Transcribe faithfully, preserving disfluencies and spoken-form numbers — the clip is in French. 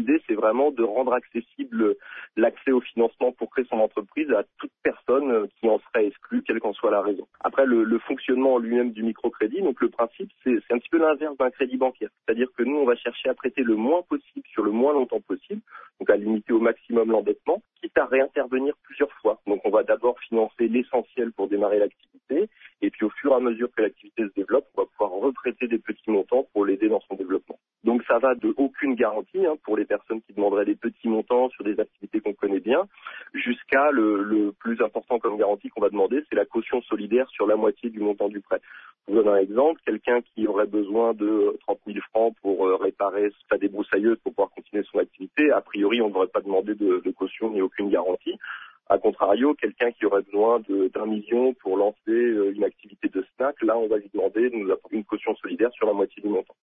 l'idée, c'est vraiment de rendre accessible l'accès au financement pour créer son entreprise à toute personne qui en serait exclue, quelle qu'en soit la raison. Après, le, le fonctionnement en lui-même du microcrédit, donc le principe, c'est, c'est un petit peu l'inverse d'un crédit bancaire. C'est-à-dire que nous, on va chercher à prêter le moins possible sur le moins longtemps possible, donc à limiter au maximum l'endettement, quitte à réintervenir plusieurs fois. Donc on va d'abord financer l'essentiel pour démarrer l'activité, et puis au fur et à mesure que l'activité se développe, on va pouvoir reprêter des petits montants pour l'aider dans son développement. Donc ça va de aucune garantie hein, pour les personnes qui demanderaient des petits montants sur des activités qu'on connaît bien, jusqu'à le, le plus important comme garantie qu'on va demander, c'est la caution solidaire sur la moitié du montant du prêt. Je vous donne un exemple, quelqu'un qui aurait besoin de trente mille francs pour euh, réparer sa débroussailleuse pour pouvoir continuer son activité, a priori on ne devrait pas demander de, de caution ni aucune garantie. A contrario, quelqu'un qui aurait besoin de, d'un million pour lancer euh, une activité de snack, là on va lui demander de nous apporter une caution solidaire sur la moitié du montant.